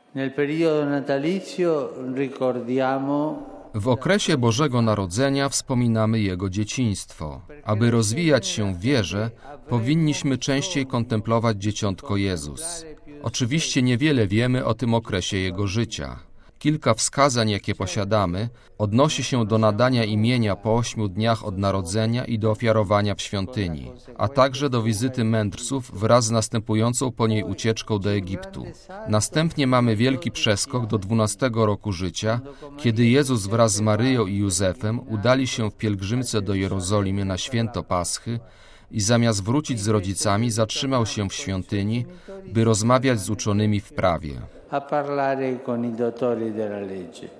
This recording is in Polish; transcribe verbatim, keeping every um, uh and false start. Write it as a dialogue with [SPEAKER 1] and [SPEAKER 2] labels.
[SPEAKER 1] Nel periodo natalizio ricordiamo
[SPEAKER 2] W okresie Bożego Narodzenia wspominamy Jego dzieciństwo. Aby rozwijać się w wierze, powinniśmy częściej kontemplować Dzieciątko Jezus. Oczywiście niewiele wiemy o tym okresie Jego życia. Kilka wskazań, jakie posiadamy, odnosi się do nadania imienia po ośmiu dniach od narodzenia i do ofiarowania w świątyni, a także do wizyty mędrców wraz z następującą po niej ucieczką do Egiptu. Następnie mamy wielki przeskok do dwunastego roku życia, kiedy Jezus wraz z Maryją i Józefem udali się w pielgrzymce do Jerozolimy na święto Paschy i zamiast wrócić z rodzicami, zatrzymał się w świątyni, by rozmawiać z uczonymi w prawie.
[SPEAKER 1] a parlare con i dottori della legge.